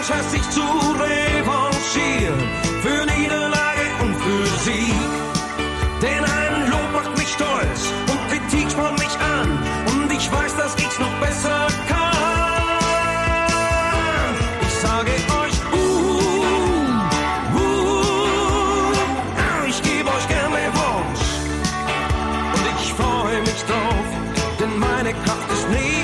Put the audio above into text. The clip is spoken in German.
Chance, sich zu revanchieren. Für Niederlage und für Sieg. Denn ein Lob macht mich stolz und Kritik spornt mich an. Und ich weiß, dass ich's noch besser kann. Ich sage euch, ich gebe euch gern Revanche. Und ich freue mich drauf, denn meine Kraft ist nicht